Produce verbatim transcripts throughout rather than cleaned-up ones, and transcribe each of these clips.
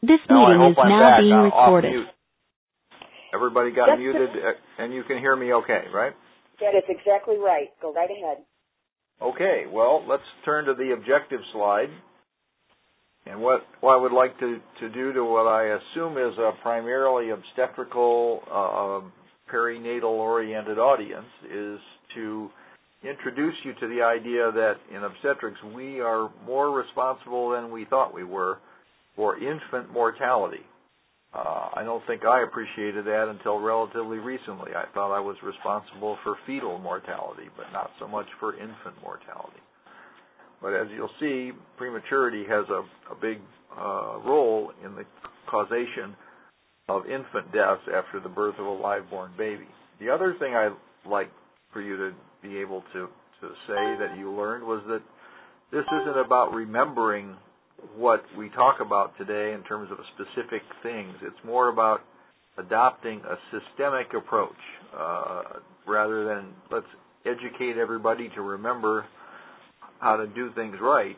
This Now I meeting hope is I'm now back. being I'm off recorded. mute. Everybody got That's muted, uh, and you can hear me okay, right? That is exactly right. Go right ahead. Okay, well, let's turn to the objective slide. And what, what I would like to, to do to what I assume is a primarily obstetrical, uh, perinatal-oriented audience is to introduce you to the idea that in obstetrics we are more responsible than we thought we were for infant mortality. Uh, I don't think I appreciated that until relatively recently. I thought I was responsible for fetal mortality, but not so much for infant mortality. But as you'll see, prematurity has a, a big uh, role in the causation of infant deaths after the birth of a live-born baby. The other thing I'd like for you to be able to, to say that you learned was that this isn't about remembering what we talk about today in terms of specific things. It's more about adopting a systemic approach uh, rather than let's educate everybody to remember how to do things right.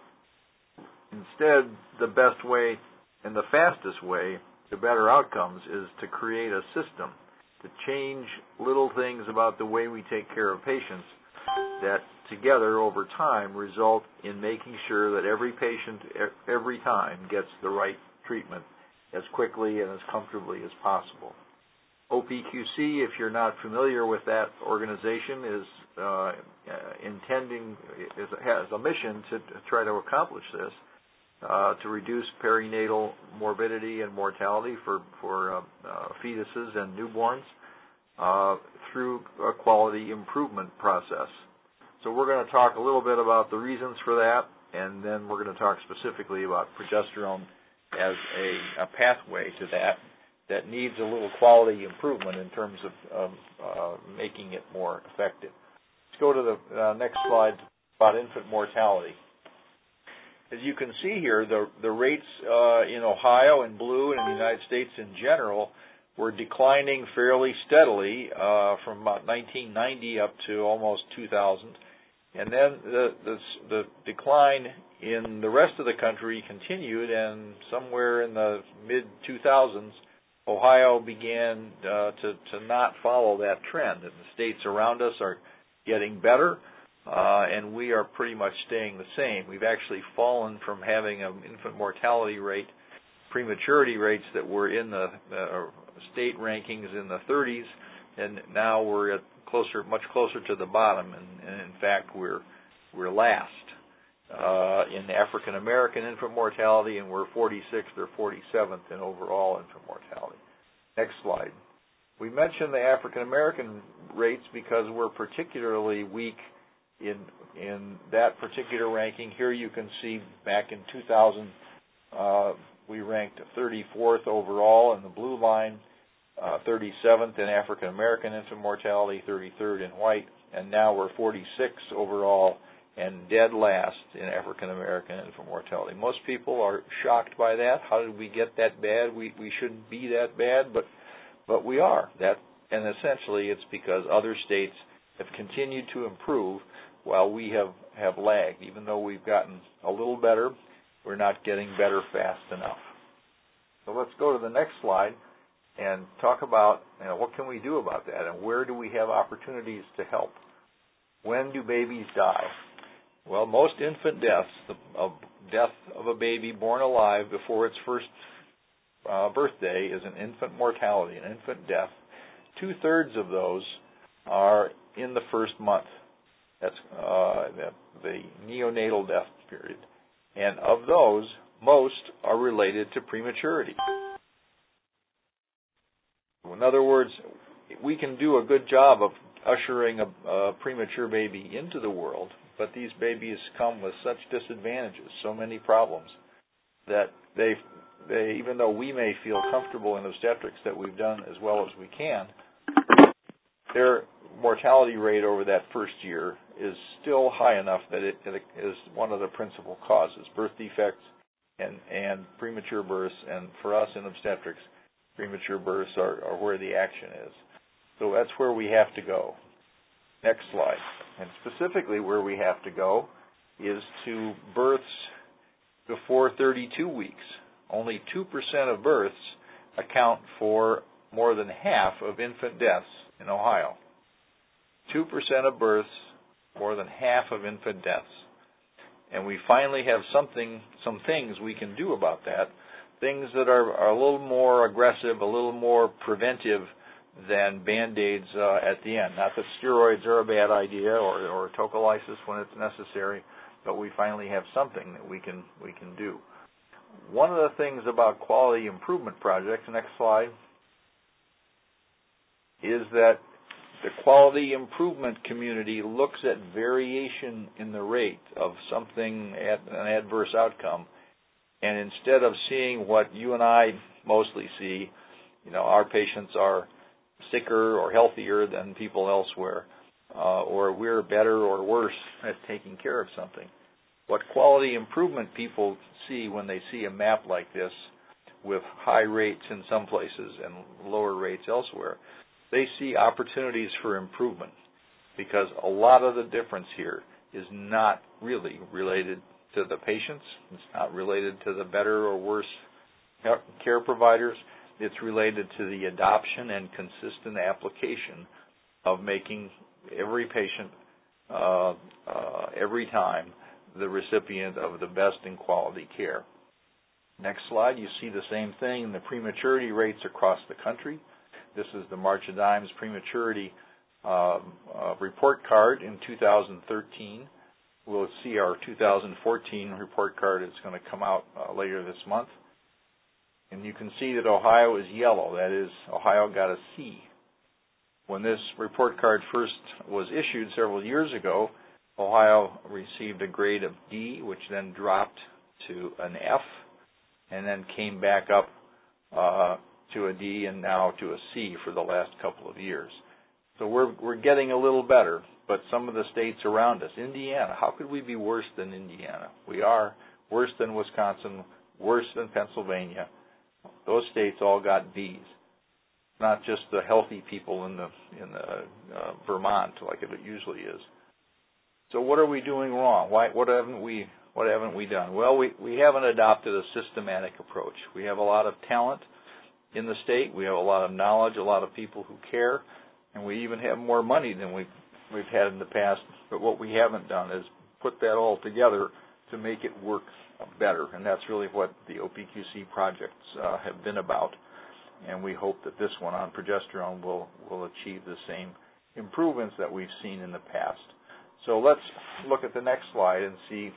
Instead, the best way and the fastest way to better outcomes is to create a system, to change little things about the way we take care of patients that together over time result in making sure that every patient every time gets the right treatment as quickly and as comfortably as possible. O P Q C, if you're not familiar with that organization, is uh, intending, is, has a mission to, to try to accomplish this, uh, to reduce perinatal morbidity and mortality for, for uh, uh, fetuses and newborns uh, through a quality improvement process. So we're going to talk a little bit about the reasons for that, and then we're going to talk specifically about progesterone as a, a pathway to that that needs a little quality improvement in terms of um, uh, making it more effective. Let's go to the uh, next slide about infant mortality. As you can see here, the, the rates uh, in Ohio in blue and in the United States in general were declining fairly steadily uh, from about nineteen ninety up to almost two thousand. And then the, the, the decline in the rest of the country continued, and somewhere in the mid two thousands, Ohio began uh, to, to not follow that trend. And the states around us are getting better, uh, and we are pretty much staying the same. We've actually fallen from having an infant mortality rate, prematurity rates that were in the uh, state rankings in the thirties, and now we're at closer, much closer to the bottom, and, and in fact, we're we're last uh, in African American infant mortality, and we're forty-sixth or forty-seventh in overall infant mortality. Next slide. We mentioned the African American rates because we're particularly weak in in that particular ranking. Here you can see back in two thousand, uh, we ranked thirty-fourth overall in the blue line. Uh, thirty-seventh in African American infant mortality, thirty-third in white, and now we're forty-sixth overall and dead last in African American infant mortality. Most people are shocked by that. How did we get that bad? We we shouldn't be that bad, but but we are. That and essentially it's because other states have continued to improve while we have, have lagged. Even though we've gotten a little better, we're not getting better fast enough. So let's go to the next slide and talk about, you know, what can we do about that, and where do we have opportunities to help? When do babies die? Well, most infant deaths, the uh, death of a baby born alive before its first uh, birthday, is an infant mortality, an infant death. Two-thirds of those are in the first month. That's uh, the, the neonatal death period. And of those, most are related to prematurity. In other words, we can do a good job of ushering a, a premature baby into the world, but these babies come with such disadvantages, so many problems, that they, they, even though we may feel comfortable in obstetrics that we've done as well as we can, their mortality rate over that first year is still high enough that it, it is one of the principal causes, birth defects and, and premature births, and for us in obstetrics, premature births are, are where the action is. So that's where we have to go. Next slide. And specifically where we have to go is to births before thirty-two weeks. only two percent of births account for more than half of infant deaths in Ohio. two percent of births, more than half of infant deaths. And we finally have something, some things we can do about that, things that are, are a little more aggressive, a little more preventive than Band-Aids uh, at the end. Not that steroids are a bad idea or, or tocolysis when it's necessary, but we finally have something that we can we can do. One of the things about quality improvement projects, next slide, is that the quality improvement community looks at variation in the rate of something, at an adverse outcome, and instead of seeing what you and I mostly see, you know, our patients are sicker or healthier than people elsewhere, uh, or we're better or worse at taking care of something. What quality improvement people see when they see a map like this with high rates in some places and lower rates elsewhere, they see opportunities for improvement, because a lot of the difference here is not really related to the patients. It's not related to the better or worse care providers. It's related to the adoption and consistent application of making every patient, uh, uh, every time, the recipient of the best in quality care. Next slide, you see the same thing in the prematurity rates across the country. This is the March of Dimes prematurity uh, uh, report card in two thousand thirteen. We'll see our two thousand fourteen report card is going to come out uh, later this month. And you can see that Ohio is yellow. That is, Ohio got a C. When this report card first was issued several years ago, Ohio received a grade of D, which then dropped to an F, and then came back up uh, to a D and now to a C for the last couple of years. So we're we're getting a little better, but some of the states around us, Indiana, how could we be worse than Indiana? We are worse than Wisconsin, worse than Pennsylvania. Those states all got B's. Not just the healthy people in the in the uh, Vermont like it usually is. So what are we doing wrong? Why what haven't we what haven't we done? Well, we we haven't adopted a systematic approach. We have a lot of talent in the state. We have a lot of knowledge, a lot of people who care, and we even have more money than we've we've had in the past. But what we haven't done is put that all together to make it work better, and that's really what the O P Q C projects uh, have been about. And we hope that this one on progesterone will will achieve the same improvements that we've seen in the past. So let's look at the next slide and see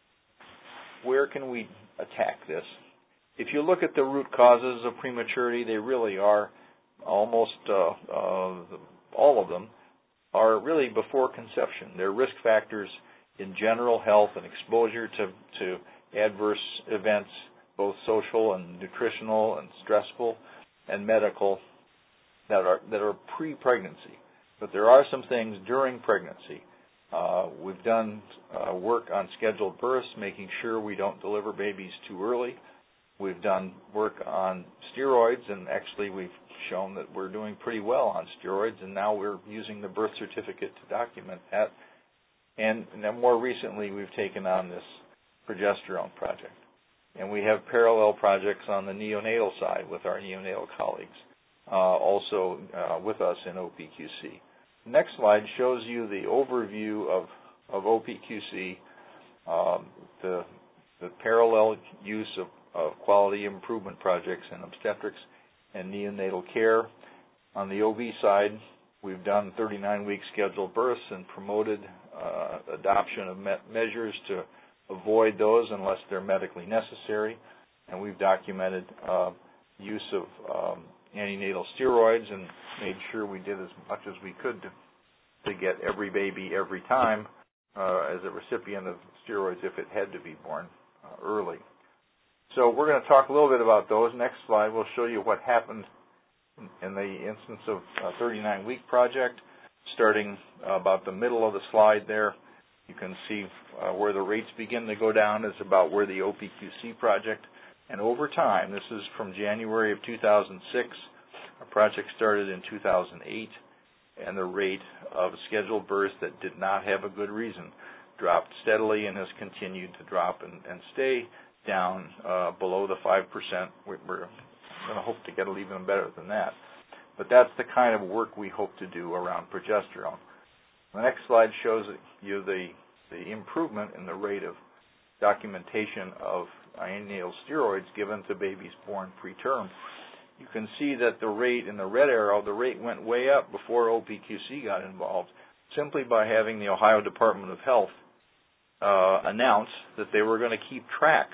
where can we attack this. If you look at the root causes of prematurity, they really are almost uh, uh, all of them are really before conception. They're risk factors in general health and exposure to, to adverse events, both social and nutritional and stressful and medical, that are that are pre-pregnancy. But there are some things during pregnancy. Uh, we've done uh, work on scheduled births, making sure we don't deliver babies too early. We've done work on steroids, and actually we've shown that we're doing pretty well on steroids, and now we're using the birth certificate to document that. And, and then more recently, we've taken on this progesterone project. And we have parallel projects on the neonatal side with our neonatal colleagues, uh, also uh, with us in O P Q C. The next slide shows you the overview of, of O P Q C, um, the, the parallel use of, of quality improvement projects in obstetrics and neonatal care. On the O B side, we've done thirty-nine week scheduled births and promoted uh, adoption of me- measures to avoid those unless they're medically necessary. And we've documented uh, use of um, antenatal steroids and made sure we did as much as we could to, to get every baby every time uh, as a recipient of steroids if it had to be born uh, early. So we're going to talk a little bit about those. Next slide will show you what happened in the instance of a thirty-nine week project. Starting about the middle of the slide there, you can see uh, where the rates begin to go down is about where the O P Q C project. And over time, this is from January of two thousand six, our project started in two thousand eight, and the rate of scheduled births that did not have a good reason dropped steadily and has continued to drop and, and stay down uh, below the five percent. We're going to hope to get it even better than that. But that's the kind of work we hope to do around progesterone. The next slide shows you the, the improvement in the rate of documentation of neonatal steroids given to babies born preterm. You can see that the rate in the red arrow, the rate went way up before O P Q C got involved, simply by having the Ohio Department of Health uh, announce that they were going to keep track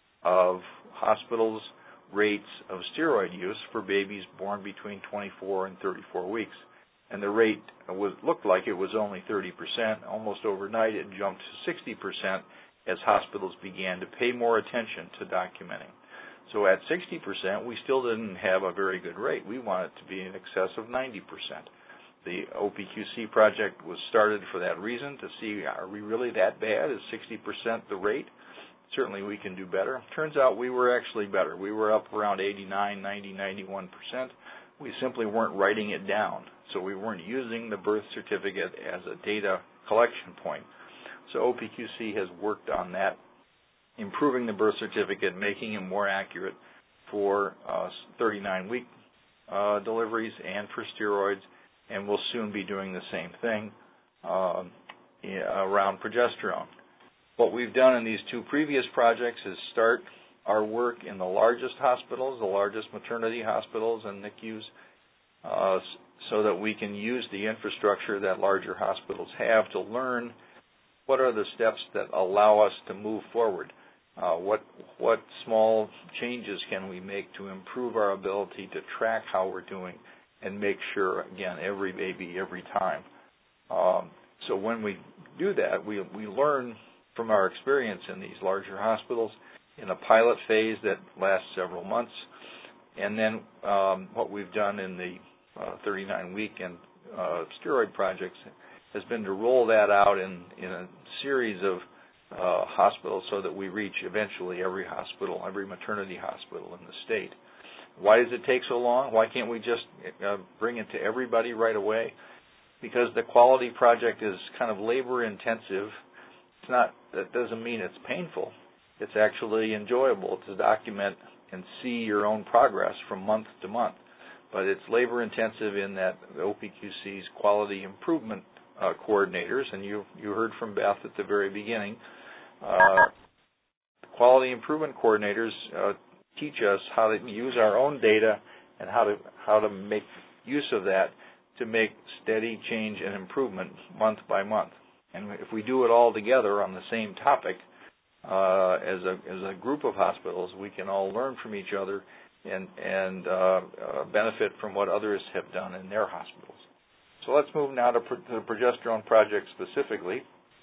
of hospitals' rates of steroid use for babies born between twenty-four and thirty-four weeks. And the rate was, looked like it was only thirty percent. Almost overnight, it jumped to sixty percent as hospitals began to pay more attention to documenting. So at sixty percent, we still didn't have a very good rate. We want it to be in excess of ninety percent. The O P Q C project was started for that reason, to see, are we really that bad? Is sixty percent the rate? Certainly we can do better. Turns out we were actually better. We were up around eighty-nine, ninety, ninety-one percent. We simply weren't writing it down. So we weren't using the birth certificate as a data collection point. So O P Q C has worked on that, improving the birth certificate, making it more accurate for uh, thirty-nine week uh, deliveries and for steroids, and we'll soon be doing the same thing uh, around progesterone. What we've done in these two previous projects is start our work in the largest hospitals, the largest maternity hospitals and N I C Us, uh, so that we can use the infrastructure that larger hospitals have to learn what are the steps that allow us to move forward. Uh, what what small changes can we make to improve our ability to track how we're doing and make sure, again, every baby, every time. Um, so when we do that, we we learn from our experience in these larger hospitals in a pilot phase that lasts several months, and then um, what we've done in the uh, thirty-nine week and uh, steroid projects has been to roll that out in, in a series of uh, hospitals so that we reach eventually every hospital, every maternity hospital in the state. Why does it take so long? Why can't we just uh, bring it to everybody right away? Because the quality project is kind of labor intensive. It's not, that doesn't mean it's painful. It's actually enjoyable to document and see your own progress from month to month. But it's labor intensive in that the O P Q C's quality improvement uh, coordinators, and you you heard from Beth at the very beginning, uh, quality improvement coordinators uh, teach us how to use our own data and how to how to make use of that to make steady change and improvement month by month. And if we do it all together on the same topic uh, as a as a group of hospitals, we can all learn from each other and and uh, uh, benefit from what others have done in their hospitals. So let's move now to, pro- to the progesterone project specifically.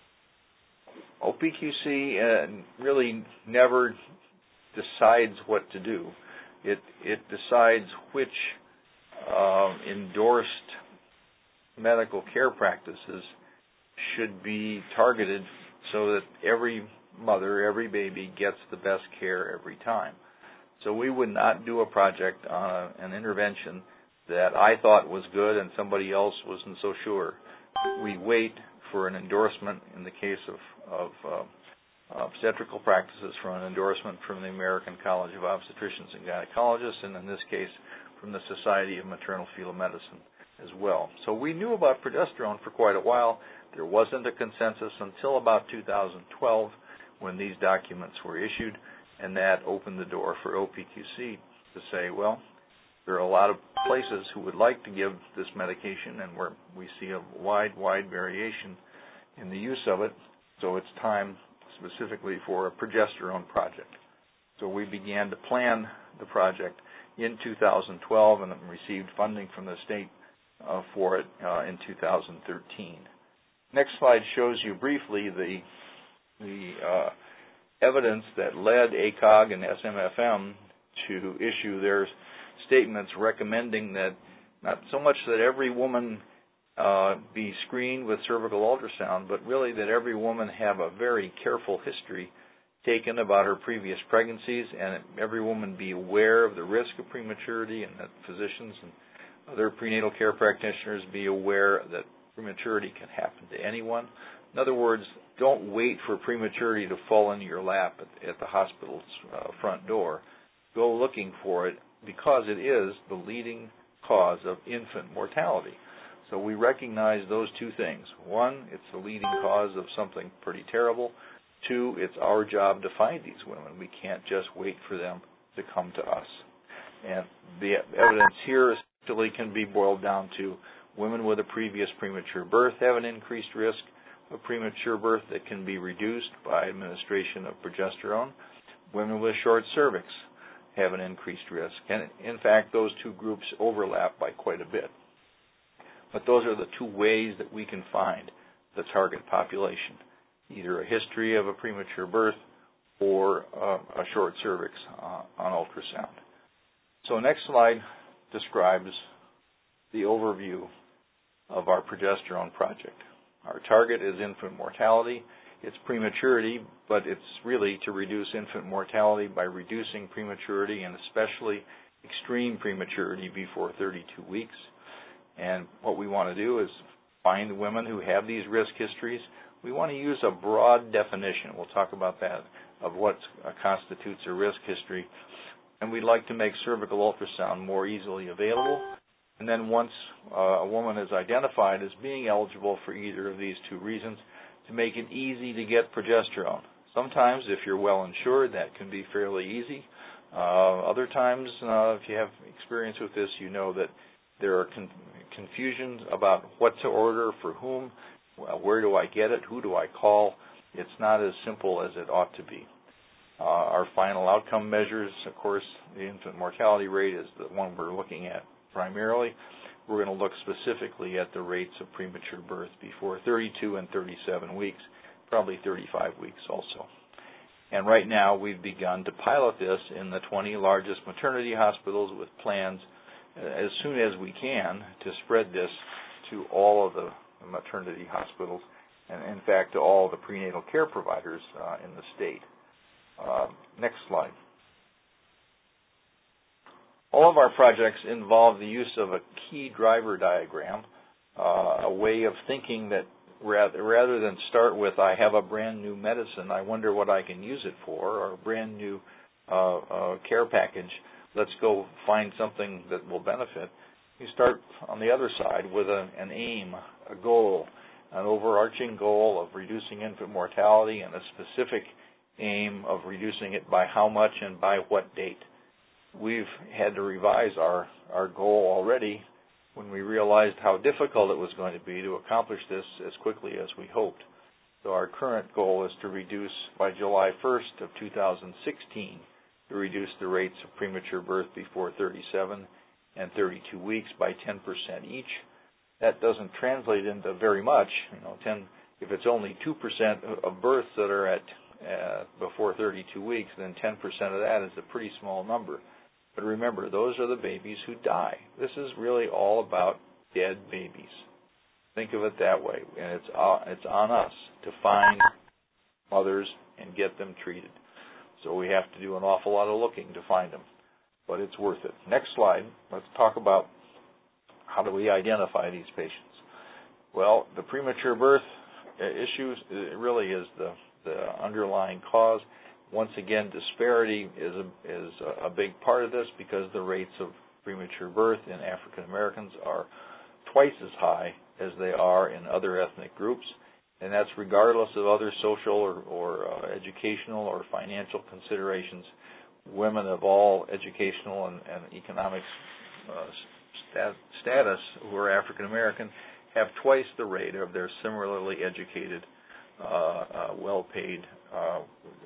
O P Q C uh, really never decides what to do. It it decides which uh, endorsed medical care practices should be targeted so that every mother, every baby gets the best care every time. So we would not do a project on a, an intervention that I thought was good and somebody else wasn't so sure. We wait for an endorsement in the case of, of uh, obstetrical practices, for an endorsement from the American College of Obstetricians and Gynecologists, and in this case from the Society of Maternal-Fetal Medicine as well. So we knew about progesterone for quite a while. There wasn't a consensus until about two thousand twelve when these documents were issued, and that opened the door for O P Q C to say, well, there are a lot of places who would like to give this medication, and where we see a wide, wide variation in the use of it, so it's time specifically for a progesterone project. So we began to plan the project in two thousand twelve and received funding from the state uh, for it uh, in two thousand thirteen. Next slide shows you briefly the, the uh, evidence that led A C O G and S M F M to issue their statements recommending that not so much that every woman uh, be screened with cervical ultrasound, but really that every woman have a very careful history taken about her previous pregnancies, and every woman be aware of the risk of prematurity, and that physicians and other prenatal care practitioners be aware that prematurity can happen to anyone. In other words, don't wait for prematurity to fall into your lap at, at the hospital's uh, front door. Go looking for it, because it is the leading cause of infant mortality. So we recognize those two things. One, it's the leading cause of something pretty terrible. Two, it's our job to find these women. We can't just wait for them to come to us. And the evidence here essentially can be boiled down to women with a previous premature birth have an increased risk of premature birth that can be reduced by administration of progesterone. Women with short cervix have an increased risk. And in fact, those two groups overlap by quite a bit. But those are the two ways that we can find the target population, either a history of a premature birth or uh, a short cervix uh, on ultrasound. So next slide describes the overview of our progesterone project. Our target is infant mortality. It's prematurity, but it's really to reduce infant mortality by reducing prematurity, and especially extreme prematurity before thirty-two weeks. And what we want to do is find women who have these risk histories. We want to use a broad definition. We'll talk about that, of what constitutes a risk history. And we'd like to make cervical ultrasound more easily available. And then once uh, a woman is identified as being eligible for either of these two reasons, to make it easy to get progesterone. Sometimes, if you're well insured, that can be fairly easy. Uh, other times, uh, if you have experience with this, you know that there are con- confusions about what to order, for whom, well, where do I get it, who do I call. It's not as simple as it ought to be. Uh, our final outcome measures, of course, the infant mortality rate is the one we're looking at primarily. We're going to look specifically at the rates of premature birth before thirty-two and thirty-seven weeks, probably thirty-five weeks also. And right now we've begun to pilot this in the twenty largest maternity hospitals with plans as soon as we can to spread this to all of the maternity hospitals and, in fact, to all the prenatal care providers uh, in the state. Uh, next slide. All of our projects involve the use of a key driver diagram, uh, a way of thinking that rather, rather than start with, I have a brand new medicine, I wonder what I can use it for, or a brand new uh, uh, care package, let's go find something that will benefit. You start on the other side with a, an aim, a goal, an overarching goal of reducing infant mortality and a specific aim of reducing it by how much and by what date. We've had to revise our, our goal already when we realized how difficult it was going to be to accomplish this as quickly as we hoped. So our current goal is to reduce by July first of two thousand sixteen, to reduce the rates of premature birth before thirty-seven and thirty-two weeks by ten percent each. That doesn't translate into very much. You know, ten, if it's only two percent of births that are at uh, before thirty-two weeks, then ten percent of that is a pretty small number. But remember, those are the babies who die. This is really all about dead babies. Think of it that way. And it's, uh, it's on us to find mothers and get them treated. So we have to do an awful lot of looking to find them. But it's worth it. Next slide. Let's talk about how do we identify these patients. Well, the premature birth issue really is the, the underlying cause. Once again, disparity is a, is a big part of this because the rates of premature birth in African Americans are twice as high as they are in other ethnic groups, and that's regardless of other social or, or uh, educational or financial considerations. Women of all educational and, and economic uh, stat, status who are African American have twice the rate of their similarly educated, uh, uh, well-paid uh,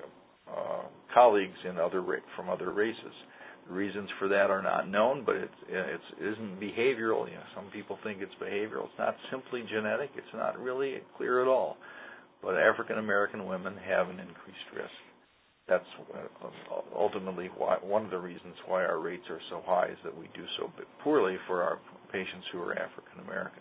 Uh, colleagues in other from other races. The reasons for that are not known, but it it's, isn't behavioral. You know, some people think it's behavioral. It's not simply genetic. It's not really clear at all. But African American women have an increased risk. That's ultimately why, one of the reasons why our rates are so high is that we do so poorly for our patients who are African American.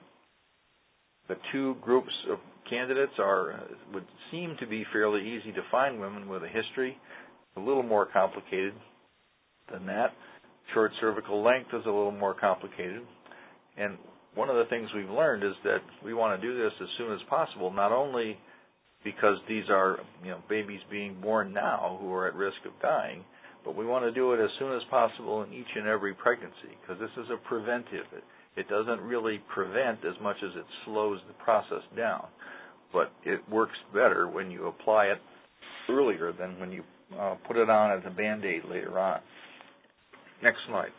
The two groups of candidates are would seem to be fairly easy to find. Women with a history, a little more complicated than that. Short cervical length is a little more complicated. And one of the things we've learned is that we want to do this as soon as possible, not only because these are, you know, babies being born now who are at risk of dying. But we want to do it as soon as possible in each and every pregnancy, because this is a preventive. It, it doesn't really prevent as much as it slows the process down. But it works better when you apply it earlier than when you uh, put it on as a Band-Aid later on. Next slide.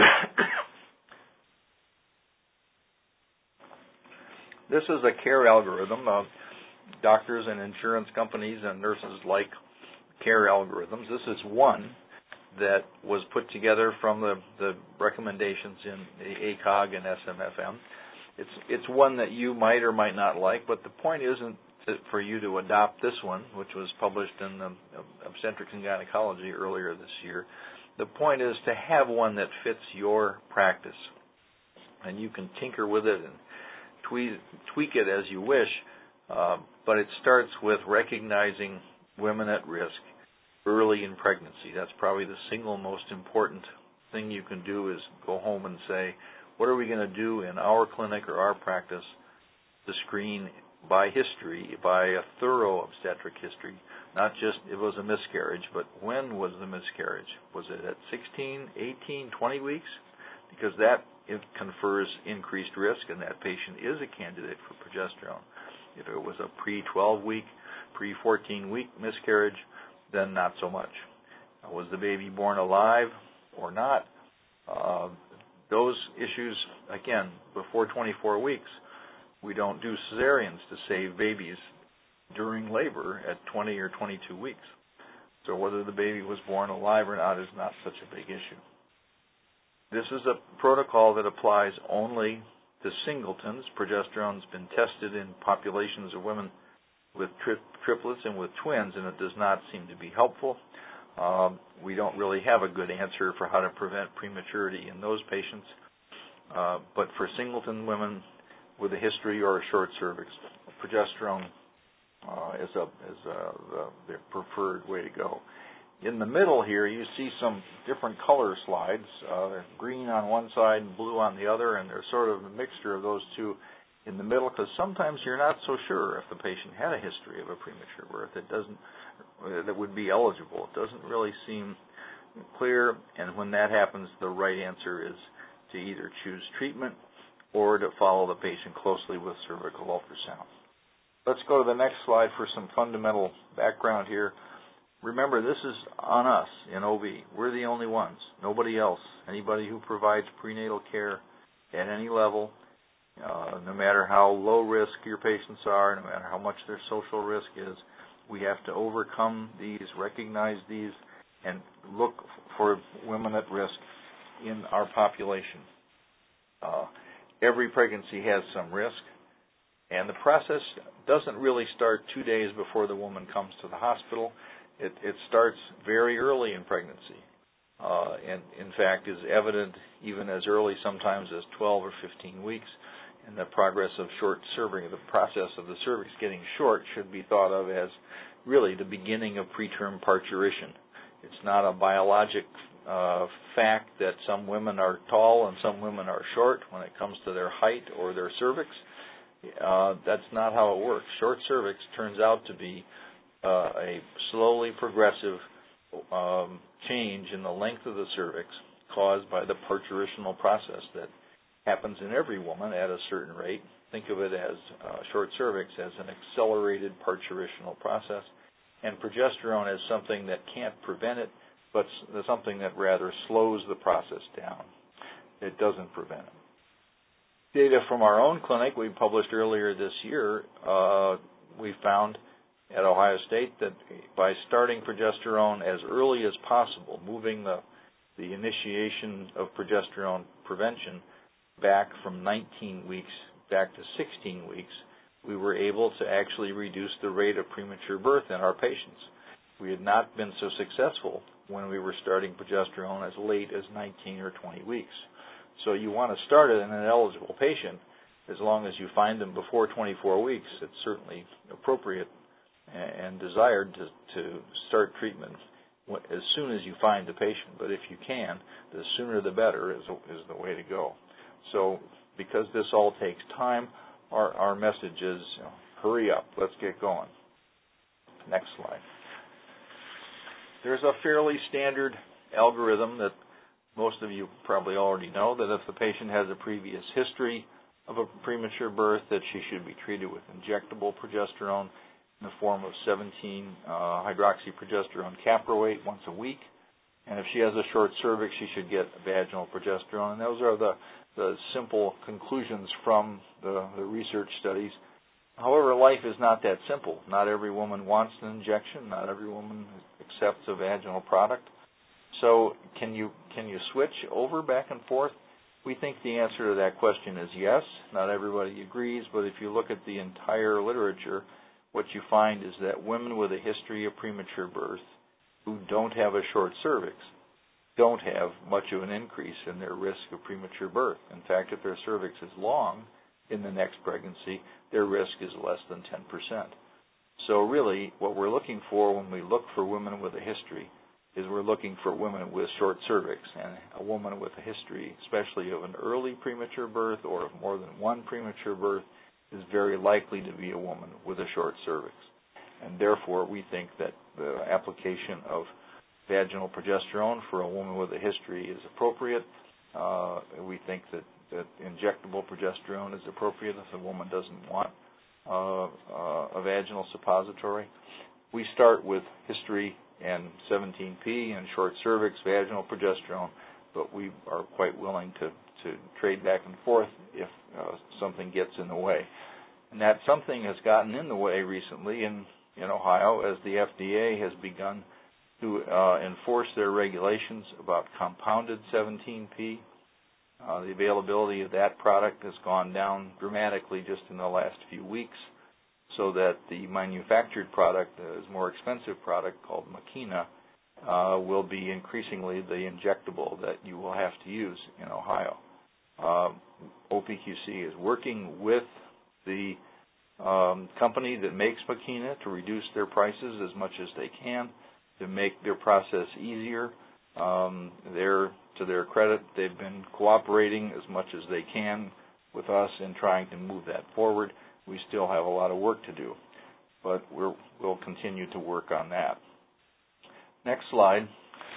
This is a care algorithm. Uh, doctors and insurance companies and nurses like care algorithms. This is one that was put together from the, the recommendations in the A C O G and S M F M. It's it's one that you might or might not like, but the point isn't to, for you to adopt this one, which was published in the Obstetrics and Gynecology earlier this year. The point is to have one that fits your practice, and you can tinker with it and tweak, tweak it as you wish, uh, but it starts with recognizing women at risk early in pregnancy. That's probably the single most important thing you can do, is go home and say, what are we going to do in our clinic or our practice to screen by history, by a thorough obstetric history, not just it was a miscarriage, but when was the miscarriage? Was it at sixteen, eighteen, twenty weeks? Because that it confers increased risk, and that patient is a candidate for progesterone. If it was a pre twelve week, pre fourteen week miscarriage, then not so much. Was the baby born alive or not? Uh, those issues, again, before twenty-four weeks, we don't do cesareans to save babies during labor at twenty or twenty-two weeks. So whether the baby was born alive or not is not such a big issue. This is a protocol that applies only to singletons. Progesterone's been tested in populations of women with tri- triplets and with twins, and it does not seem to be helpful. Um, we don't really have a good answer for how to prevent prematurity in those patients. Uh, but for singleton women with a history or a short cervix, progesterone uh, is, a, is a, the, the preferred way to go. In the middle here, you see some different color slides, uh, green on one side and blue on the other, and there's sort of a mixture of those two in the middle, because sometimes you're not so sure if the patient had a history of a premature birth. It doesn't, that would be eligible. It doesn't really seem clear, and when that happens, the right answer is to either choose treatment or to follow the patient closely with cervical ultrasound. Let's go to the next slide for some fundamental background here. Remember, this is on us in O B. We're the only ones. Nobody else. Anybody who provides prenatal care at any level, uh, no matter how low risk your patients are, no matter how much their social risk is, we have to overcome these, recognize these, and look for women at risk in our population. Uh, every pregnancy has some risk, and the process doesn't really start two days before the woman comes to the hospital. It, it starts very early in pregnancy, uh, and in fact is evident even as early sometimes as twelve or fifteen weeks. And the progress of short cervix, the process of the cervix getting short, should be thought of as really the beginning of preterm parturition. It's not a biologic uh, fact that some women are tall and some women are short when it comes to their height or their cervix. Uh, that's not how it works. Short cervix turns out to be uh, a slowly progressive um, change in the length of the cervix caused by the parturitional process that happens in every woman at a certain rate. Think of it as uh, short cervix as an accelerated parturitional process, and progesterone as something that can't prevent it, but something that rather slows the process down. It doesn't prevent it. Data from our own clinic we published earlier this year, uh, we found at Ohio State that by starting progesterone as early as possible, moving the, the initiation of progesterone prevention back from nineteen weeks back to sixteen weeks, we were able to actually reduce the rate of premature birth in our patients. We had not been so successful when we were starting progesterone as late as nineteen or twenty weeks. So you want to start it in an eligible patient as long as you find them before twenty-four weeks. It's certainly appropriate and desired to, to start treatment as soon as you find the patient. But if you can, the sooner the better is, is the way to go. So because this all takes time, our, our message is, you know, hurry up, let's get going. Next slide. There's a fairly standard algorithm that most of you probably already know, that if the patient has a previous history of a premature birth, that she should be treated with injectable progesterone in the form of seventeen uh, hydroxyprogesterone caproate once a week. And if she has a short cervix, she should get vaginal progesterone. And those are the, the simple conclusions from the, the research studies. However, life is not that simple. Not every woman wants an injection. Not every woman accepts a vaginal product. So can you can you switch over back and forth? We think the answer to that question is yes. Not everybody agrees, but if you look at the entire literature, what you find is that women with a history of premature birth who don't have a short cervix don't have much of an increase in their risk of premature birth. In fact, if their cervix is long in the next pregnancy, their risk is less than ten percent. So really, what we're looking for when we look for women with a history is we're looking for women with short cervix, and a woman with a history, especially of an early premature birth or of more than one premature birth, is very likely to be a woman with a short cervix. And therefore, we think that the application of vaginal progesterone for a woman with a history is appropriate. Uh, we think that, that injectable progesterone is appropriate if a woman doesn't want uh, uh, a vaginal suppository. We start with history and seventeen P and short cervix, vaginal progesterone, but we are quite willing to, to trade back and forth if uh, something gets in the way. And that something has gotten in the way recently in, in Ohio as the F D A has begun to uh, enforce their regulations about compounded seventeen P. Uh, the availability of that product has gone down dramatically just in the last few weeks, so that the manufactured product, the more expensive product called Makena, uh, will be increasingly the injectable that you will have to use in Ohio. Uh, O P Q C is working with the um, company that makes Makena to reduce their prices as much as they can, to make their process easier. Um, they're, to their credit, they've been cooperating as much as they can with us in trying to move that forward. We still have a lot of work to do, but we're, we'll continue to work on that. Next slide.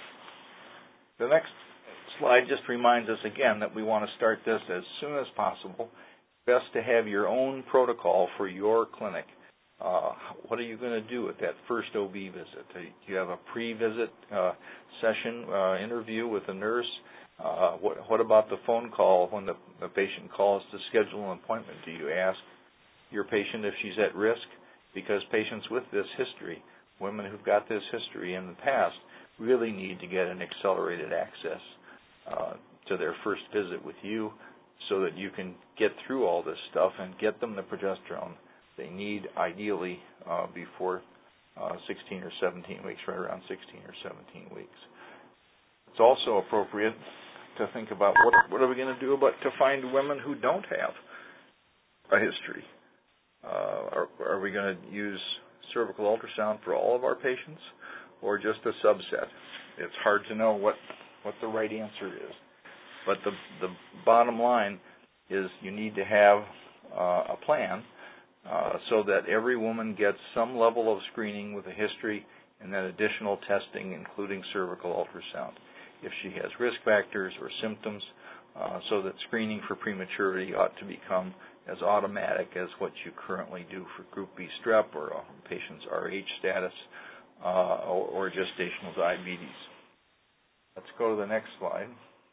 The next slide just reminds us again that we want to start this as soon as possible. Best to have your own protocol for your clinic. Uh, what are you going to do at that first O B visit? Do you have a pre-visit uh, session uh, interview with a nurse? Uh, what, what about the phone call when the, the patient calls to schedule an appointment? Do you ask your patient if she's at risk? Because patients with this history, women who've got this history in the past, really need to get an accelerated access uh, to their first visit with you so that you can get through all this stuff and get them the progesterone they need, ideally uh, before uh, sixteen or seventeen weeks, right around sixteen or seventeen weeks. It's also appropriate to think about what, what are we going to do about to find women who don't have a history. Uh, are, are we going to use cervical ultrasound for all of our patients or just a subset? It's hard to know what, what the right answer is. But the, the bottom line is you need to have uh, a plan uh, so that every woman gets some level of screening with a history and then additional testing, including cervical ultrasound, if she has risk factors or symptoms, uh, so that screening for prematurity ought to become as automatic as what you currently do for Group B strep or a patient's R H status uh, or, or gestational diabetes. Let's go to the next slide.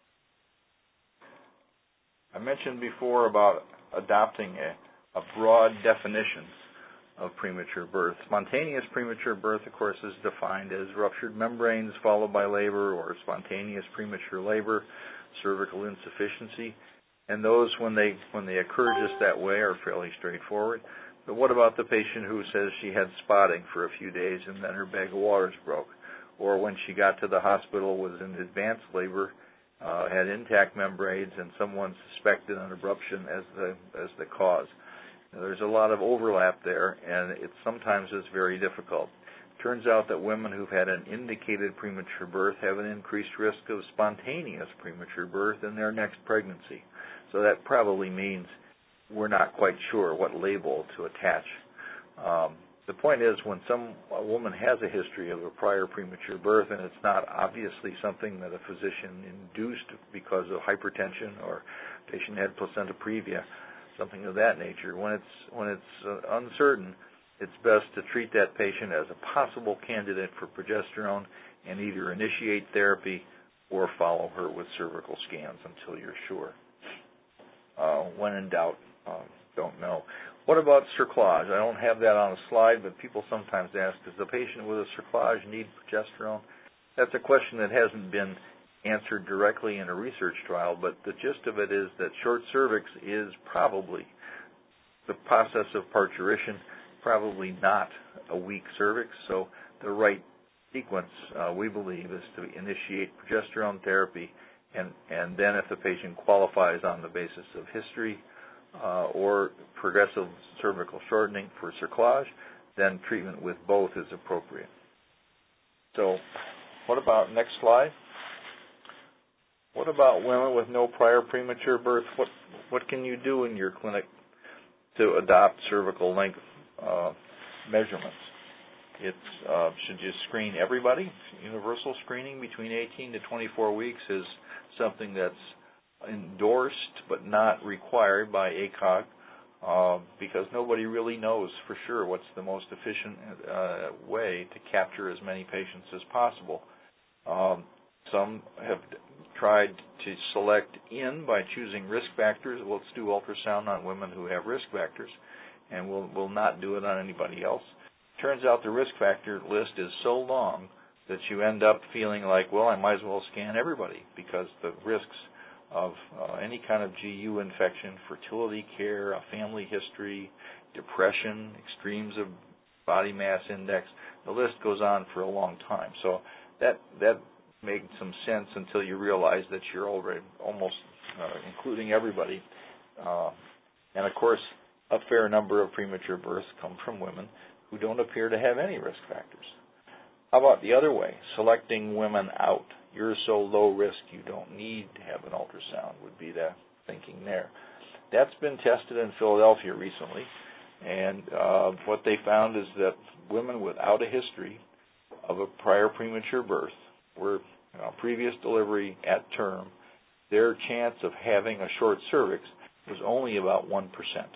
I mentioned before about adopting a, a broad definition of premature birth. Spontaneous premature birth, of course, is defined as ruptured membranes followed by labor or spontaneous premature labor, cervical insufficiency. And those, when they when they occur just that way, are fairly straightforward. But what about the patient who says she had spotting for a few days and then her bag of waters broke? Or when she got to the hospital, was in advanced labor, uh, had intact membranes, and someone suspected an abruption as the as the cause. Now, there's a lot of overlap there, and it sometimes is very difficult. Turns out that women who've had an indicated premature birth have an increased risk of spontaneous premature birth in their next pregnancy. So that probably means we're not quite sure what label to attach. Um, the point is, when some a woman has a history of a prior premature birth and it's not obviously something that a physician induced because of hypertension or patient had placenta previa, something of that nature, when it's when it's uh, uncertain, it's best to treat that patient as a possible candidate for progesterone and either initiate therapy or follow her with cervical scans until you're sure. Uh, when in doubt, uh, don't know. What about cerclage? I don't have that on a slide, but people sometimes ask, does the patient with a cerclage need progesterone? That's a question that hasn't been answered directly in a research trial, but the gist of it is that short cervix is probably the process of parturition, probably not a weak cervix, so the right sequence, uh, we believe, is to initiate progesterone therapy, and, and then if the patient qualifies on the basis of history uh, or progressive cervical shortening for cerclage, then treatment with both is appropriate. So what about, next slide, what about women with no prior premature birth? What, what can you do in your clinic to adopt cervical length uh, measurements? It's, uh, should you screen everybody? Universal screening between eighteen to twenty-four weeks is something that's endorsed but not required by A C O G uh, because nobody really knows for sure what's the most efficient uh, way to capture as many patients as possible. Um, some have tried to select in by choosing risk factors. Let's do ultrasound on women who have risk factors, and we'll, we'll not do it on anybody else. Turns out the risk factor list is so long that you end up feeling like, well, I might as well scan everybody because the risks of uh, any kind of G U infection, fertility care, a family history, depression, extremes of body mass index, the list goes on for a long time. So that that made some sense until you realize that you're already almost uh, including everybody. Uh, and, of course, a fair number of premature births come from women who don't appear to have any risk factors. How about the other way, selecting women out? You're so low risk you don't need to have an ultrasound would be the thinking there. That's been tested in Philadelphia recently, and uh, what they found is that women without a history of a prior premature birth, where you know, previous delivery at term, their chance of having a short cervix was only about one percent.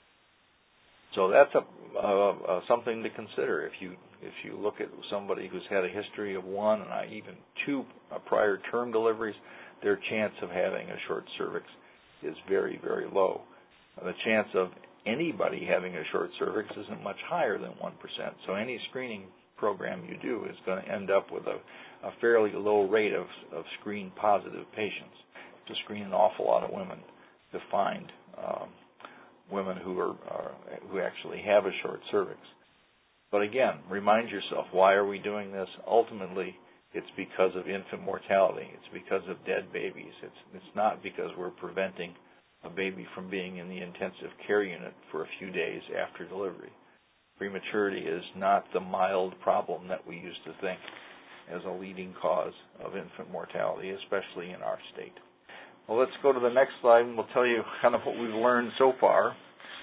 So that's a, uh, uh, something to consider. If you if you look at somebody who's had a history of one and uh, even two uh, prior term deliveries, their chance of having a short cervix is very, very low. Uh, the chance of anybody having a short cervix isn't much higher than one percent. So any screening program you do is going to end up with a, a fairly low rate of, of screen-positive patients. To screen an awful lot of women to find um, women who are, are who actually have a short cervix. But again, remind yourself, why are we doing this? Ultimately, it's because of infant mortality. It's because of dead babies. It's it's not because we're preventing a baby from being in the intensive care unit for a few days after delivery. Prematurity is not the mild problem that we used to think as a leading cause of infant mortality, especially in our state. Well, let's go to the next slide, and we'll tell you kind of what we've learned so far.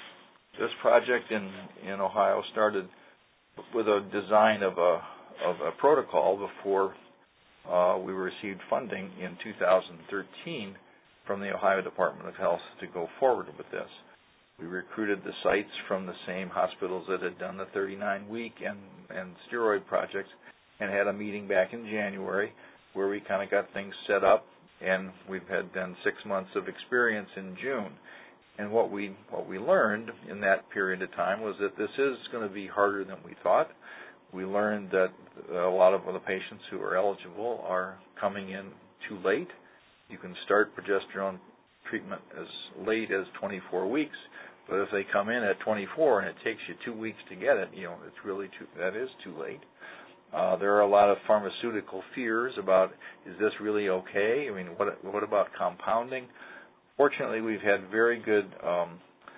This project in, in Ohio started with a design of a, of a protocol before uh, we received funding in two thousand thirteen from the Ohio Department of Health to go forward with this. We recruited the sites from the same hospitals that had done the thirty-nine week and, and steroid projects and had a meeting back in January where we kind of got things set up, and we've had done six months of experience in June. And what we what we learned in that period of time was that this is going to be harder than we thought. We learned that a lot of the patients who are eligible are coming in too late. You can start progesterone treatment as late as twenty-four weeks, but if they come in at twenty-four and it takes you two weeks to get it, you know, it's really too, that is too late. Uh, there are a lot of pharmaceutical fears about, is this really okay? I mean, what what about compounding? Fortunately, we've had very good, um,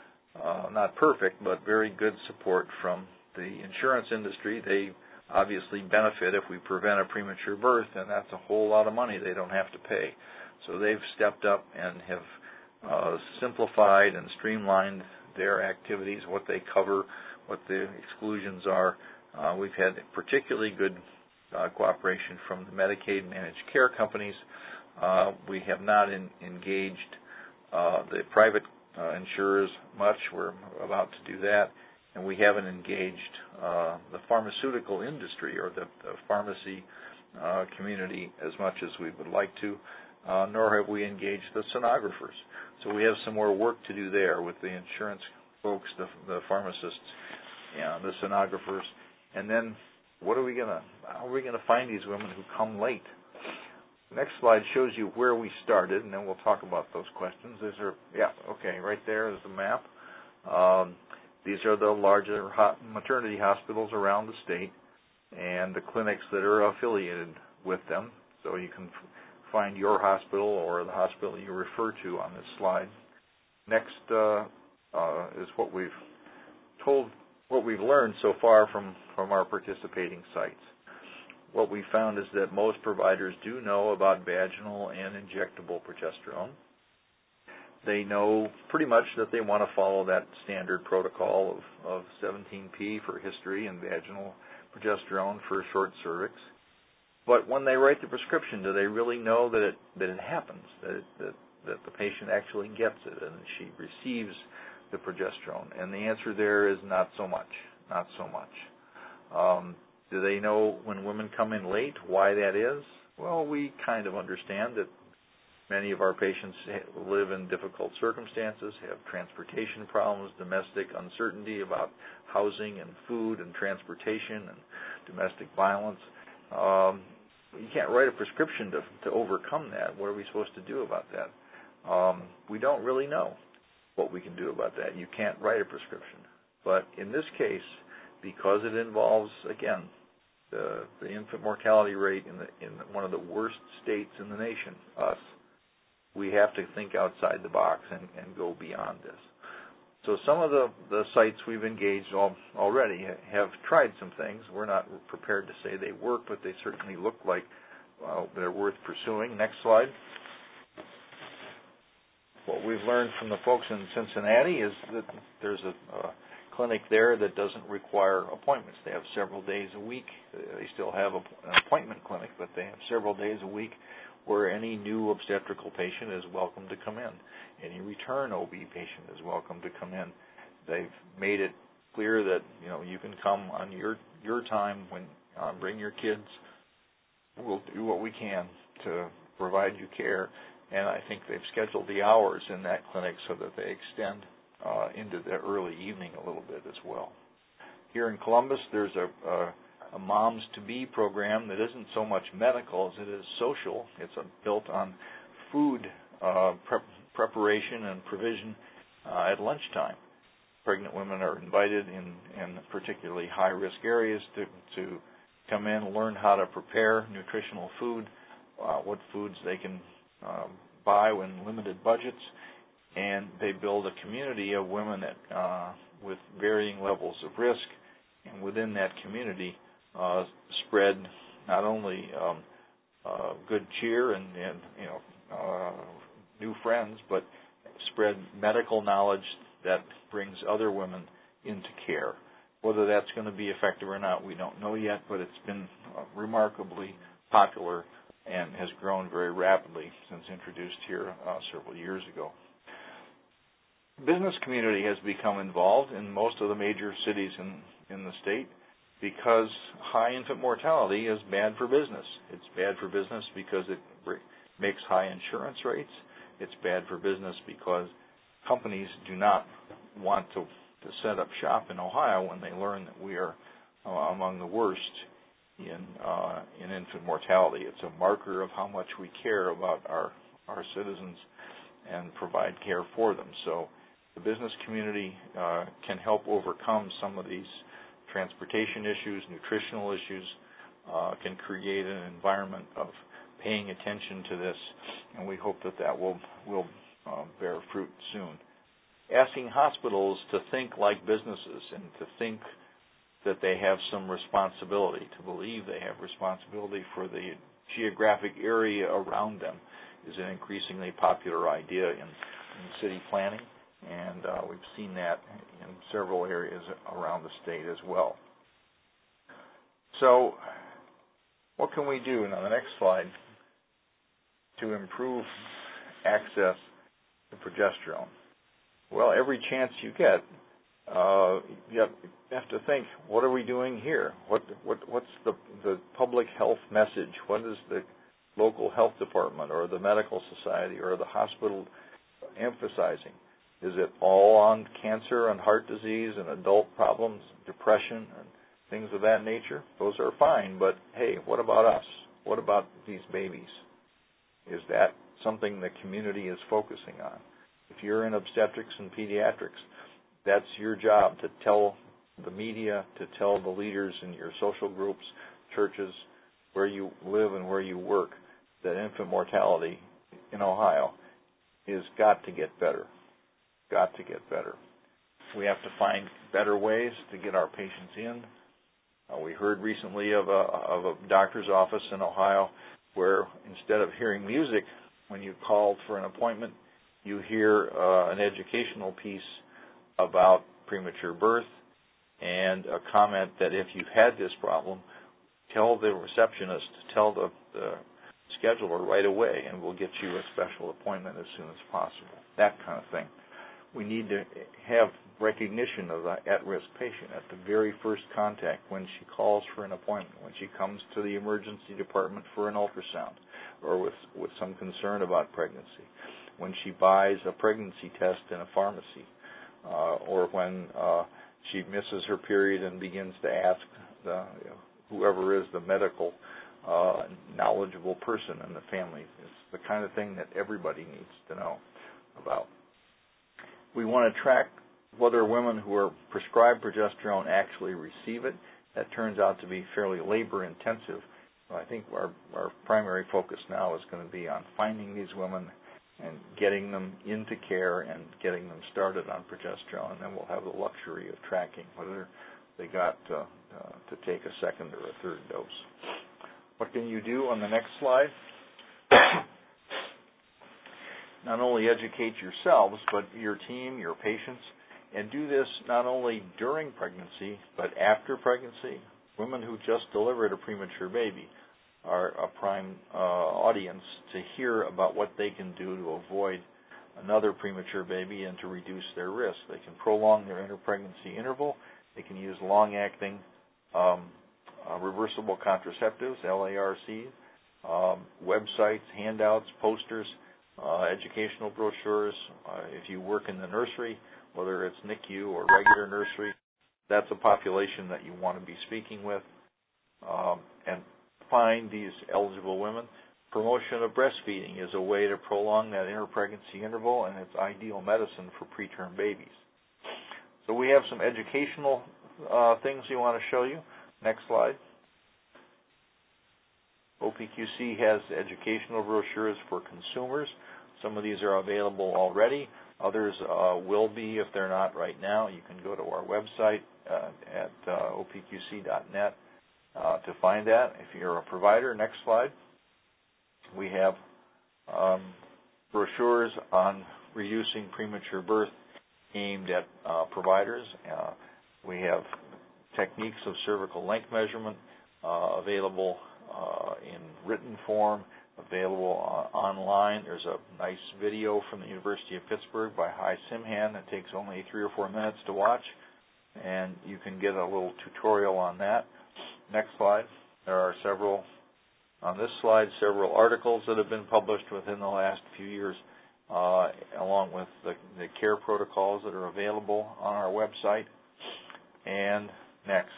uh, not perfect, but very good support from the insurance industry. They obviously benefit if we prevent a premature birth, and that's a whole lot of money they don't have to pay. So they've stepped up and have uh, simplified and streamlined their activities, what they cover, what the exclusions are. Uh, we've had particularly good uh, cooperation from the Medicaid managed care companies. Uh, we have not in, engaged uh, the private uh, insurers much. We're about to do that. And we haven't engaged uh, the pharmaceutical industry or the, the pharmacy uh, community as much as we would like to, uh, nor have we engaged the sonographers. So we have some more work to do there with the insurance folks, the, the pharmacists, and the sonographers. And then what are we going to, how are we going to find these women who come late? The next slide shows you where we started, and then we'll talk about those questions. These are, yeah, okay, right there is the map. Um, these are the larger maternity hospitals around the state and the clinics that are affiliated with them. So you can f- find your hospital or the hospital you refer to on this slide. Next uh, uh, is what we've told, what we've learned so far from, from our participating sites. What we found is that most providers do know about vaginal and injectable progesterone. They know pretty much that they want to follow that standard protocol of, of seventeen P for history and vaginal progesterone for short cervix. But when they write the prescription, do they really know that it that it happens, that it, that that the patient actually gets it and she receives the progesterone? And the answer there is not so much, not so much. Um, do they know when women come in late why that is? Well, we kind of understand that many of our patients live in difficult circumstances, have transportation problems, domestic uncertainty about housing and food and transportation and domestic violence. Um, you can't write a prescription to, to overcome that. What are we supposed to do about that? Um, we don't really know what we can do about that. You can't write a prescription. But in this case, because it involves, again, the, the infant mortality rate in, the, in one of the worst states in the nation, us, we have to think outside the box and, and go beyond this. So some of the, the sites we've engaged all, already have tried some things. We're not prepared to say they work, but they certainly look like uh, they're worth pursuing. Next slide. What we've learned from the folks in Cincinnati is that there's a, a clinic there that doesn't require appointments. They have several days a week. They still have a, an appointment clinic, but they have several days a week where any new obstetrical patient is welcome to come in. Any return O B patient is welcome to come in. They've made it clear that, you know, you can come on your your time when uh, bring your kids. We'll do what we can to provide you care. And I think they've scheduled the hours in that clinic so that they extend uh, into the early evening a little bit as well. Here in Columbus, there's a, a a Moms-to-Be program that isn't so much medical as it is social. It's a, built on food uh, prep, preparation and provision uh, at lunchtime. Pregnant women are invited in, in particularly high-risk areas to, to come in and learn how to prepare nutritional food, uh, what foods they can um, buy in limited budgets, and they build a community of women that, uh, with varying levels of risk, and within that community, Uh, spread not only um, uh, good cheer and, and you know uh, new friends, but spread medical knowledge that brings other women into care. Whether that's going to be effective or not, we don't know yet, but it's been uh, remarkably popular and has grown very rapidly since introduced here uh, several years ago. The business community has become involved in most of the major cities in, in the state, because high infant mortality is bad for business. It's bad for business because it makes high insurance rates. It's bad for business because companies do not want to, to set up shop in Ohio when they learn that we are uh, among the worst in uh, in infant mortality. It's a marker of how much we care about our, our citizens and provide care for them. So the business community uh, can help overcome some of these transportation issues, nutritional issues, uh, can create an environment of paying attention to this, and we hope that that will will uh, bear fruit soon. Asking hospitals to think like businesses and to think that they have some responsibility, to believe they have responsibility for the geographic area around them is an increasingly popular idea in, in city planning, and uh, we've seen that in several areas around the state as well. So what can we do, now the next slide, to improve access to progesterone? Well, every chance you get, uh, you, have, you have to think, what are we doing here? What, what, what's the, the public health message? What is the local health department or the medical society or the hospital emphasizing? Is it all on cancer and heart disease and adult problems, depression, and things of that nature? Those are fine, but hey, what about us? What about these babies? Is that something the community is focusing on? If you're in obstetrics and pediatrics, that's your job to tell the media, to tell the leaders in your social groups, churches, where you live and where you work, that infant mortality in Ohio is got to get better. Got to get better. We have to find better ways to get our patients in. Uh, we heard recently of a, of a doctor's office in Ohio where instead of hearing music when you called for an appointment, you hear uh, an educational piece about premature birth and a comment that if you've had this problem, tell the receptionist, tell the, the scheduler right away, and we'll get you a special appointment as soon as possible. That kind of thing. We need to have recognition of the at-risk patient at the very first contact when she calls for an appointment, when she comes to the emergency department for an ultrasound or with, with some concern about pregnancy, when she buys a pregnancy test in a pharmacy, uh, or when uh, she misses her period and begins to ask the, you know, whoever is the medical uh, knowledgeable person in the family. It's the kind of thing that everybody needs to know about. We want to track whether women who are prescribed progesterone actually receive it. That turns out to be fairly labor-intensive. So I think our, our primary focus now is going to be on finding these women and getting them into care and getting them started on progesterone, and then we'll have the luxury of tracking whether they got uh, uh, to take a second or a third dose. What can you do on the next slide? Not only educate yourselves, but your team, your patients, and do this not only during pregnancy, but after pregnancy. Women who just delivered a premature baby are a prime uh, audience to hear about what they can do to avoid another premature baby and to reduce their risk. They can prolong their interpregnancy interval. They can use long-acting um, uh, reversible contraceptives, L A R C, um, websites, handouts, posters, Uh, educational brochures. Uh, if you work in the nursery, whether it's N I C U or regular nursery, that's a population that you want to be speaking with. Um, and find these eligible women. Promotion of breastfeeding is a way to prolong that interpregnancy interval, and it's ideal medicine for preterm babies. So we have some educational uh, things we want to show you. Next slide. O P Q C has educational brochures for consumers. Some of these are available already. Others uh, will be if they're not right now. You can go to our website uh, at uh, O P Q C dot net uh, to find that. If you're a provider, next slide. We have um, brochures on reducing premature birth aimed at uh, providers. Uh, we have techniques of cervical length measurement uh, available Uh, in written form, available uh, online. There's a nice video from the University of Pittsburgh by Hai Simhan that takes only three or four minutes to watch, and you can get a little tutorial on that. Next slide. There are several, on this slide, several articles that have been published within the last few years, uh, along with the, the care protocols that are available on our website. And next.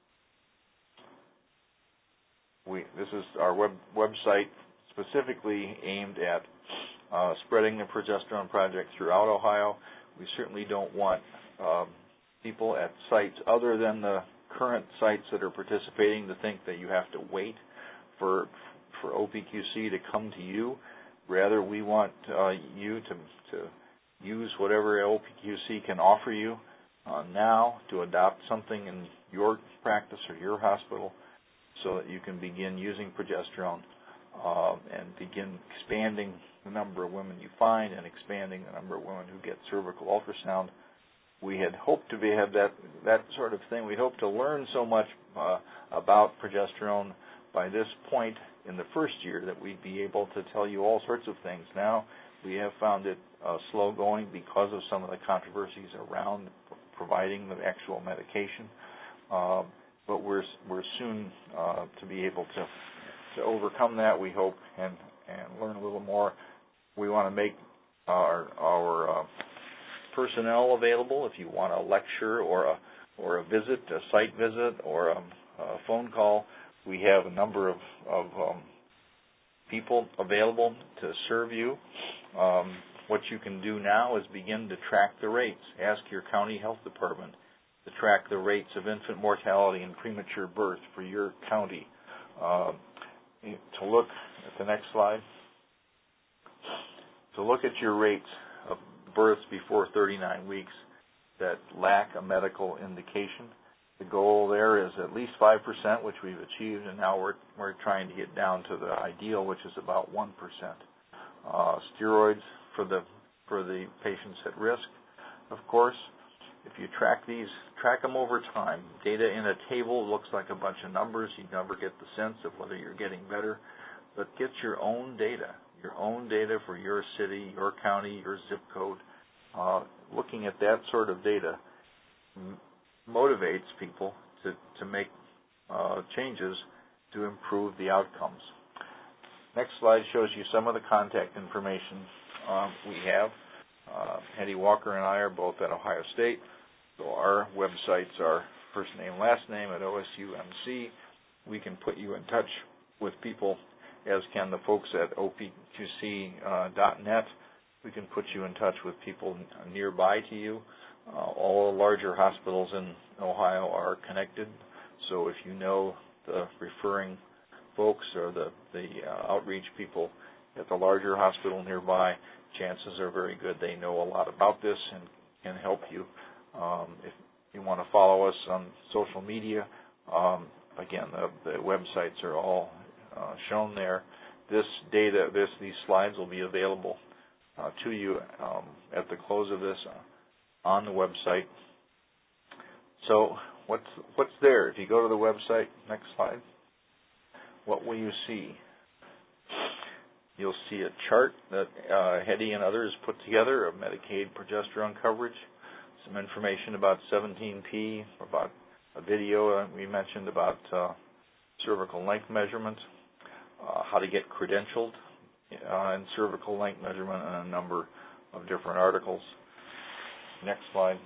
We, this is our web, website specifically aimed at uh, spreading the progesterone project throughout Ohio. We certainly don't want um, people at sites other than the current sites that are participating to think that you have to wait for for O P Q C to come to you. Rather, we want uh, you to, to use whatever O P Q C can offer you uh, now to adopt something in your practice or your hospital, so that you can begin using progesterone uh, and begin expanding the number of women you find and expanding the number of women who get cervical ultrasound. We had hoped to be have that that sort of thing. We'd hoped to learn so much uh, about progesterone by this point in the first year that we'd be able to tell you all sorts of things. Now we have found it uh, slow going because of some of the controversies around providing the actual medication. Uh, but we're we're soon uh, to be able to to overcome that, we hope, and and learn a little more. We want to make our our uh, personnel available if you want a lecture or a or a visit, a site visit, or a, a phone call. We have a number of, of um, people available to serve you. Um, what you can do now is begin to track the rates. Ask your county health department to track the rates of infant mortality and premature birth for your county. Uh, to look at the next slide. To look at your rates of births before thirty-nine weeks that lack a medical indication. The goal there is at least five percent, which we've achieved, and now we're we're trying to get down to the ideal, which is about one percent. Uh, steroids for the for the patients at risk, of course. If you track these, track them over time. Data in a table looks like a bunch of numbers. You never get the sense of whether you're getting better, but get your own data, your own data for your city, your county, your zip code. Uh, looking at that sort of data m- motivates people to, to make uh, changes to improve the outcomes. Next slide shows you some of the contact information uh, we have. Uh, Hetty Walker and I are both at Ohio State, so our websites are first name, last name at O S U M C. We can put you in touch with people, as can the folks at O P Q C dot net. We can put you in touch with people nearby to you. Uh, all the larger hospitals in Ohio are connected, so if you know the referring folks or the, the uh, outreach people at the larger hospital nearby, chances are very good they know a lot about this and can help you. Um, if you want to follow us on social media, um, again, the, the websites are all uh, shown there. This data, this these slides will be available uh, to you um, at the close of this uh, on the website. So what's what's there? If you go to the website, next slide, what will you see? You'll see a chart that uh, Hetty and others put together of Medicaid progesterone coverage, some information about seventeen P, about a video uh, we mentioned about uh, cervical length measurement, uh, how to get credentialed uh, in cervical length measurement, and a number of different articles. Next slide.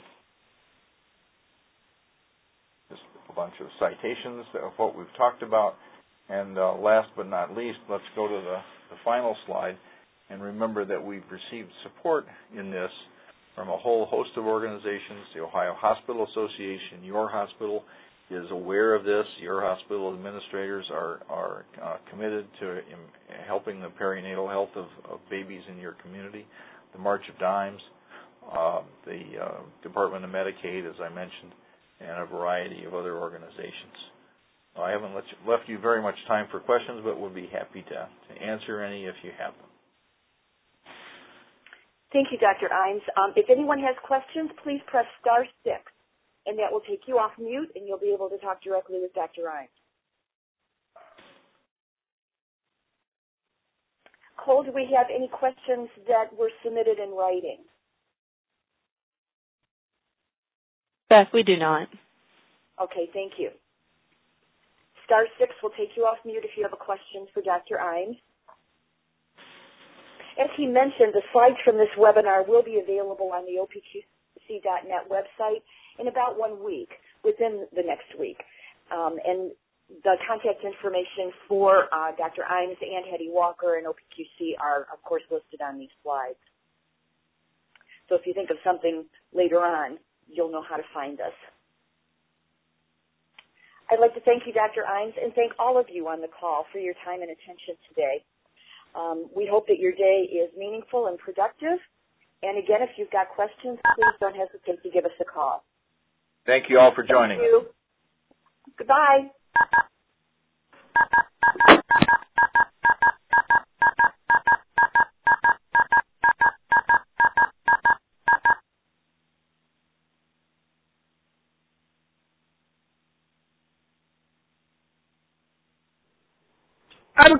Just a bunch of citations of what we've talked about. And uh, last but not least, let's go to the, the final slide and remember that we've received support in this from a whole host of organizations. The Ohio Hospital Association, your hospital, is aware of this. Your hospital administrators are, are uh, committed to im- helping the perinatal health of, of babies in your community. The March of Dimes, uh, the uh, Department of Medicaid, as I mentioned, and a variety of other organizations. I haven't let you, left you very much time for questions, but we'll be happy to, to answer any if you have them. Thank you, Doctor Imes. Um, if anyone has questions, please press star six, and that will take you off mute, and you'll be able to talk directly with Doctor Imes. Cole, do we have any questions that were submitted in writing? Beth, we do not. Okay, thank you. Star six will take you off mute if you have a question for Doctor Imes. As he mentioned, the slides from this webinar will be available on the O P Q C dot net website in about one week, within the next week. Um, and the contact information for uh, Doctor Imes and Hetty Walker and O P Q C are, of course, listed on these slides. So if you think of something later on, you'll know how to find us. I'd like to thank you, Doctor Imes, and thank all of you on the call for your time and attention today. Um, we hope that your day is meaningful and productive. And again, if you've got questions, please don't hesitate to give us a call. Thank you all for joining. Thank you. Goodbye.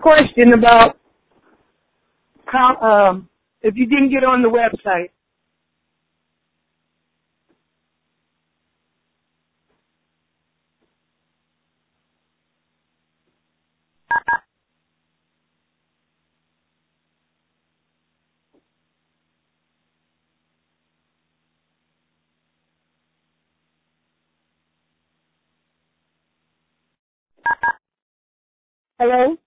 question about how, um, if you didn't get on the website. Hello?